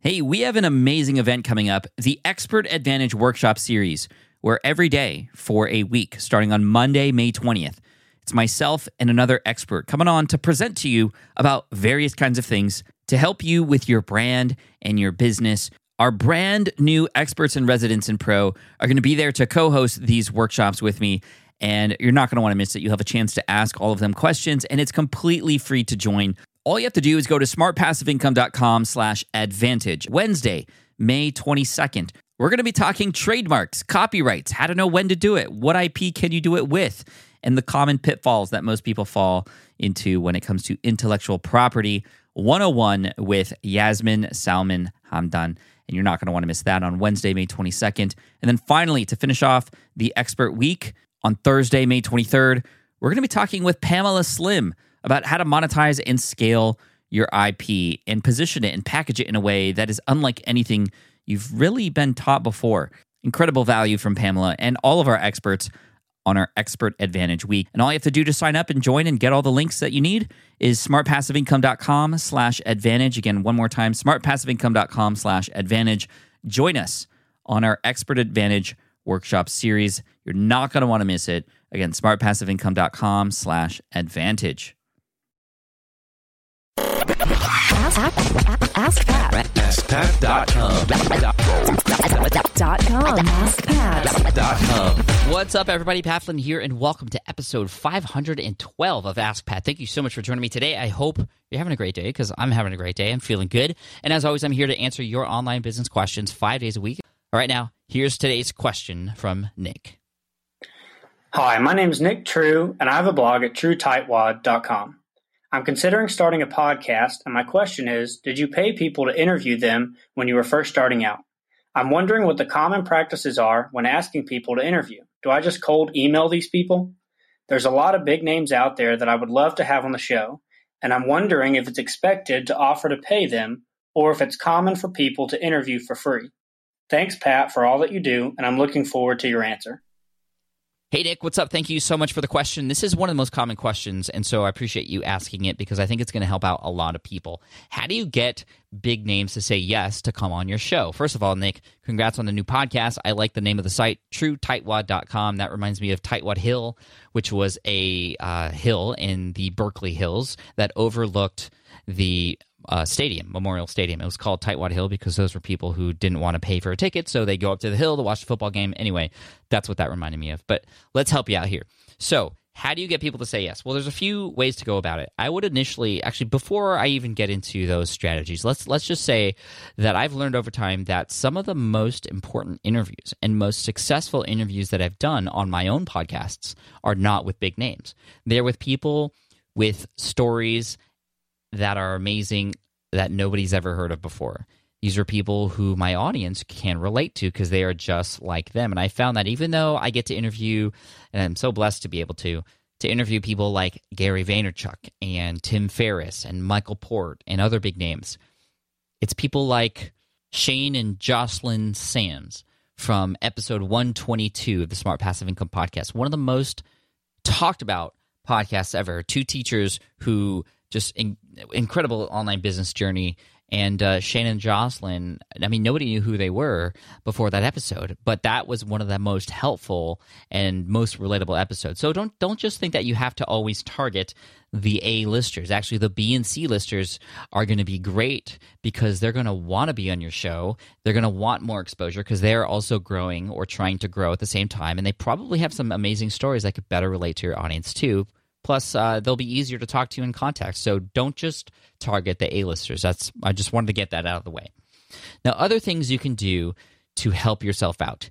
Hey, we have an amazing event coming up, the Expert Advantage Workshop Series, where every day for a week, starting on Monday, May 20th, it's myself and another expert coming on to present to you about various kinds of things to help you with your brand and your business. Our brand new experts and residents in Pro are going to be there to co-host these workshops with me, and you're not going to want to miss it. You'll have a chance to ask all of them questions, and it's completely free to join. All you have to do is go to smartpassiveincome.com/advantage. Wednesday, May 22nd. We're going to be talking trademarks, copyrights, how to know when to do it, what IP can you do it with, and the common pitfalls that most people fall into when it comes to intellectual property 101 with Yasmin Salman Hamdan. And you're not going to want to miss that on Wednesday, May 22nd. And then finally, to finish off the Expert Week, on Thursday, May 23rd, we're going to be talking with Pamela Slim about how to monetize and scale your IP and position it and package it in a way that is unlike anything you've really been taught before. Incredible value from Pamela and all of our experts on our Expert Advantage Week. And all you have to do to sign up and join and get all the links that you need is smartpassiveincome.com/advantage. Again, one more time, smartpassiveincome.com/advantage. Join us on our Expert Advantage Workshop Series. You're not going to want to miss it. Again, smartpassiveincome.com/advantage. AskPat.com. What's up, everybody? Pat Flynn here, and welcome to episode 512 of Ask Pat. Thank you so much for joining me today. I hope you're having a great day, because I'm having a great day. I'm feeling good. And as always, I'm here to answer your online business questions 5 days a week. All right, now, here's today's question from Nick. Hi, my name is Nick True, and I have a blog at TrueTightwad.com. I'm considering starting a podcast, and my question is, did you pay people to interview them when you were first starting out? I'm wondering what the common practices are when asking people to interview. Do I just cold email these people? There's a lot of big names out there that I would love to have on the show, and I'm wondering if it's expected to offer to pay them, or if it's common for people to interview for free. Thanks, Pat, for all that you do, and I'm looking forward to your answer. Hey, Nick, what's up? Thank you so much for the question. This is one of the most common questions, and so I appreciate you asking it because I think it's going to help out a lot of people. How do you get big names to say yes to come on your show? First of all, Nick, congrats on the new podcast. I like the name of the site, TrueTightwad.com. That reminds me of Tightwad Hill, which was a hill in the Berkeley Hills that overlooked the Memorial Stadium. It was called Tightwad Hill because those were people who didn't want to pay for a ticket, so they go up to the hill to watch the football game. Anyway, that's what that reminded me of. But let's help you out here. So how do you get people to say yes? Well, there's a few ways to go about it. I would initially, actually, before I even get into those strategies, let's just say that I've learned over time that some of the most important interviews and most successful interviews that I've done on my own podcasts are not with big names. They're with people with stories that are amazing that nobody's ever heard of before. These are people who my audience can relate to because they are just like them. And I found that even though I get to interview, and I'm so blessed to be able to interview people like Gary Vaynerchuk and Tim Ferriss and Michael Port and other big names, it's people like Shane and Jocelyn Sams from episode 122 of the Smart Passive Income podcast, one of the most talked about podcasts ever. Two teachers who just incredible online business journey. And Shane and Jocelyn, I mean, nobody knew who they were before that episode, but that was one of the most helpful and most relatable episodes. So don't just think that you have to always target the A-listers. Actually, the B and C listers are going to be great because they're going to want to be on your show. They're going to want more exposure because they're also growing or trying to grow at the same time, and they probably have some amazing stories that could better relate to your audience too. Plus, they'll be easier to talk to in context. So don't just target the A-listers. I just wanted to get that out of the way. Now, other things you can do to help yourself out.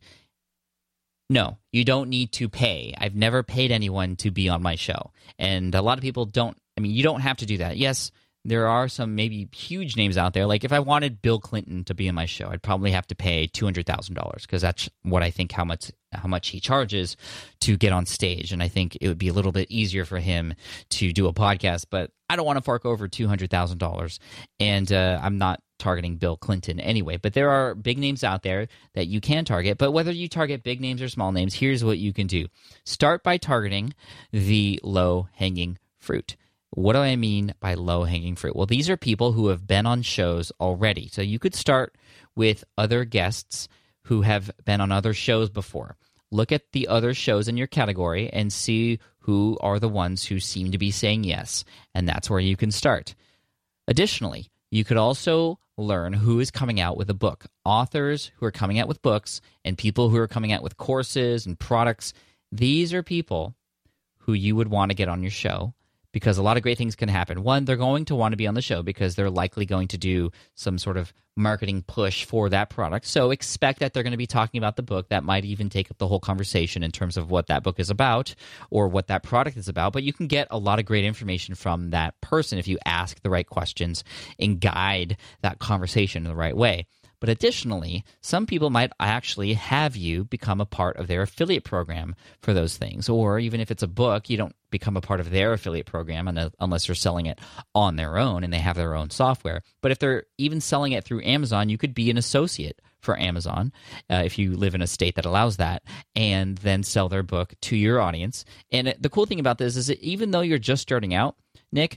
No, you don't need to pay. I've never paid anyone to be on my show. And a lot of people don't. I mean, you don't have to do that. Yes, there are some maybe huge names out there. Like if I wanted Bill Clinton to be on my show, I'd probably have to pay $200,000 because that's what I think how much he charges to get on stage. And I think it would be a little bit easier for him to do a podcast, but I don't want to fork over $200,000. And I'm not targeting Bill Clinton anyway. But there are big names out there that you can target. But whether you target big names or small names, here's what you can do. Start by targeting the low-hanging fruit. What do I mean by low-hanging fruit? Well, these are people who have been on shows already. So you could start with other guests who have been on other shows before. Look at the other shows in your category and see who are the ones who seem to be saying yes, and that's where you can start. Additionally, you could also learn who is coming out with a book. Authors who are coming out with books and people who are coming out with courses and products. These are people who you would want to get on your show because a lot of great things can happen. One, they're going to want to be on the show because they're likely going to do some sort of marketing push for that product. So expect that they're going to be talking about the book. That might even take up the whole conversation in terms of what that book is about or what that product is about. But you can get a lot of great information from that person if you ask the right questions and guide that conversation in the right way. But additionally, some people might actually have you become a part of their affiliate program for those things. Or even if it's a book, you don't become a part of their affiliate program unless they're selling it on their own and they have their own software. But if they're even selling it through Amazon, you could be an associate for Amazon if you live in a state that allows that, and then sell their book to your audience. And the cool thing about this is that even though you're just starting out, Nick,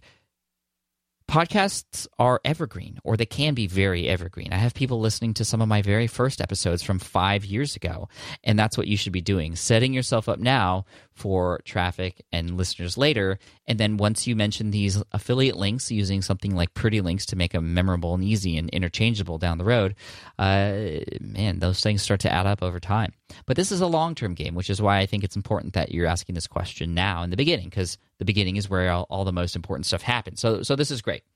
podcasts are evergreen, or they can be very evergreen. I have people listening to some of my very first episodes from 5 years ago, and that's what you should be doing. Setting yourself up now for traffic and listeners later, and then once you mention these affiliate links using something like Pretty Links to make them memorable and easy and interchangeable down the road, man, those things start to add up over time. But this is a long-term game, which is why I think it's important that you're asking this question now in the beginning, because the beginning is where all the most important stuff happens. So this is great.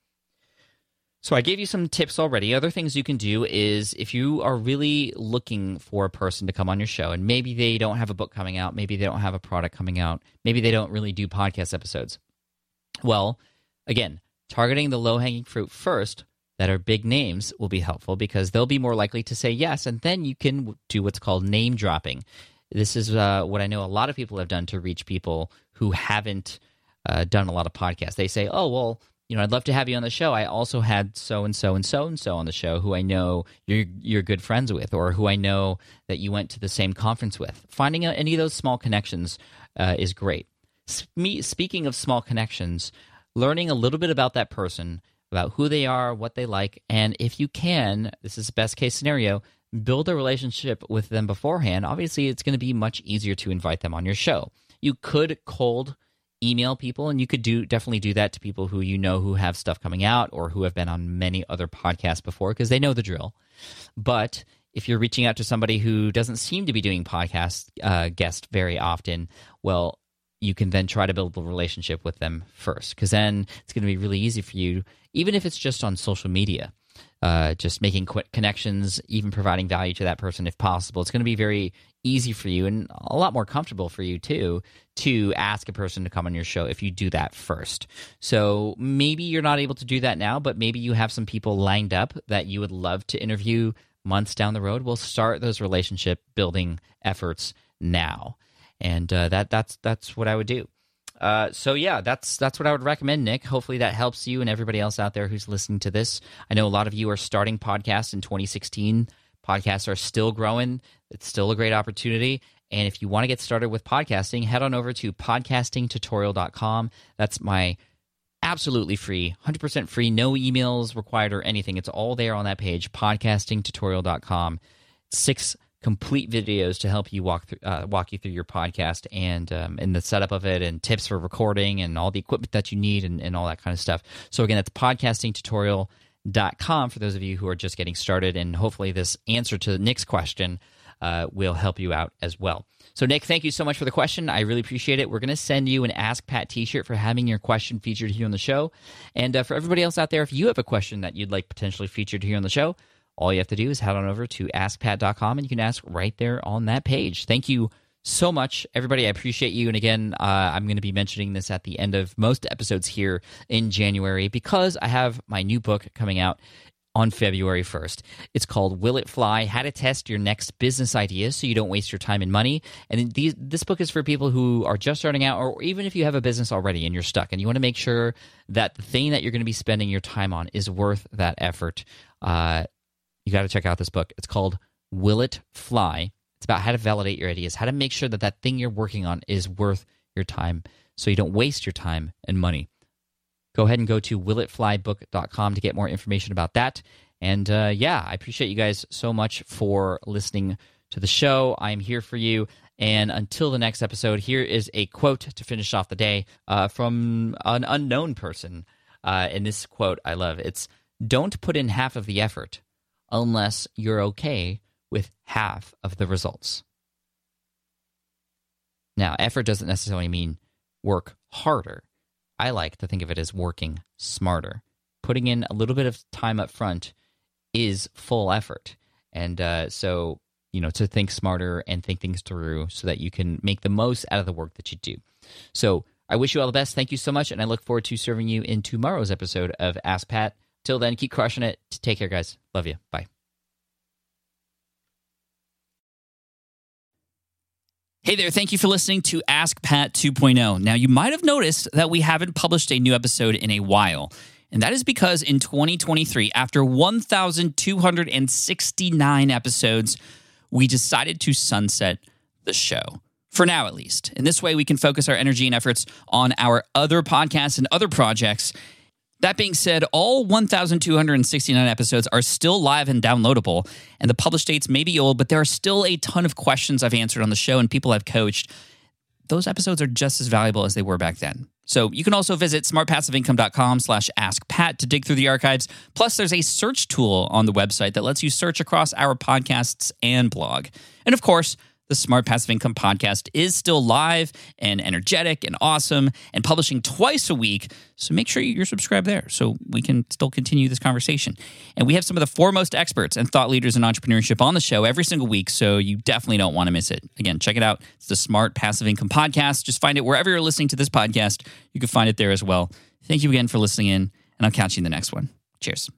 So I gave you some tips already. Other things you can do is if you are really looking for a person to come on your show, and maybe they don't have a book coming out, maybe they don't have a product coming out, maybe they don't really do podcast episodes. Well, again, targeting the low-hanging fruit first that are big names will be helpful because they'll be more likely to say yes, and then you can do what's called name dropping. This is what I know a lot of people have done to reach people who haven't done a lot of podcasts. They say, oh, well, I'd love to have you on the show. I also had so-and-so and so-and-so on the show who I know you're good friends with, or who I know that you went to the same conference with. Finding out any of those small connections is great. Speaking of small connections, learning a little bit about that person, about who they are, what they like, and if you can, this is the best case scenario, build a relationship with them beforehand. Obviously, it's going to be much easier to invite them on your show. You could cold email people, and you could definitely do that to people who who have stuff coming out or who have been on many other podcasts before because they know the drill. But if you're reaching out to somebody who doesn't seem to be doing podcast guests very often, well, you can then try to build a relationship with them first, because then it's going to be really easy for you, even if it's just on social media, just making quick connections, even providing value to that person if possible. It's going to be very easy for you and a lot more comfortable for you too to ask a person to come on your show if you do that first. So maybe you're not able to do that now, but maybe you have some people lined up that you would love to interview months down the road. We'll start those relationship building efforts now. And that's what I would do. So yeah, that's what I would recommend, Nick. Hopefully that helps you and everybody else out there who's listening to this. I know a lot of you are starting podcasts in 2016. Podcasts are still growing. It's still a great opportunity. And if you want to get started with podcasting, head on over to podcastingtutorial.com. That's my absolutely free, 100% free, no emails required or anything. It's all there on that page, podcastingtutorial.com. 6 complete videos to help you walk you through your podcast and the setup of it, and tips for recording and all the equipment that you need and all that kind of stuff. So again, that's podcastingtutorial.com for those of you who are just getting started, and hopefully this answer to Nick's question will help you out as well. So Nick, thank you so much for the question. I really appreciate it. We're going to send you an Ask Pat t-shirt for having your question featured here on the show. And for everybody else out there, if you have a question that you'd like potentially featured here on the show, all you have to do is head on over to askpat.com and you can ask right there on that page. Thank you so much, everybody. I appreciate you. And again, I'm going to be mentioning this at the end of most episodes here in January because I have my new book coming out on February 1st. It's called Will It Fly? How to Test Your Next Business Idea So You Don't Waste Your Time and Money. And this book is for people who are just starting out, or even if you have a business already and you're stuck and you want to make sure that the thing that you're going to be spending your time on is worth that effort. You got to check out this book. It's called Will It Fly? It's about how to validate your ideas, how to make sure that that thing you're working on is worth your time so you don't waste your time and money. go ahead and go to willitflybook.com to get more information about that. And I appreciate you guys so much for listening to the show. I'm here for you. And until the next episode, here is a quote to finish off the day from an unknown person. And this quote I love. It's, "Don't put in half of the effort unless you're okay with half of the results." Now, effort doesn't necessarily mean work harder. I like to think of it as working smarter. Putting in a little bit of time up front is full effort. And so, to think smarter and think things through so that you can make the most out of the work that you do. So I wish you all the best. Thank you so much. And I look forward to serving you in tomorrow's episode of Ask Pat. Till then, keep crushing it. Take care, guys. Love you. Bye. Hey there, thank you for listening to Ask Pat 2.0. Now, you might have noticed that we haven't published a new episode in a while, and that is because in 2023, after 1,269 episodes, we decided to sunset the show. For now, at least. In this way, we can focus our energy and efforts on our other podcasts and other projects. That being said, all 1,269 episodes are still live and downloadable, and the published dates may be old, but there are still a ton of questions I've answered on the show and people I've coached. Those episodes are just as valuable as they were back then. So you can also visit smartpassiveincome.com/askpat to dig through the archives. Plus, there's a search tool on the website that lets you search across our podcasts and blog. And of course, the Smart Passive Income podcast is still live and energetic and awesome and publishing twice a week. So make sure you're subscribed there so we can still continue this conversation. And we have some of the foremost experts and thought leaders in entrepreneurship on the show every single week, so you definitely don't want to miss it. Again, check it out. It's the Smart Passive Income podcast. Just find it wherever you're listening to this podcast. You can find it there as well. Thank you again for listening in, and I'll catch you in the next one. Cheers.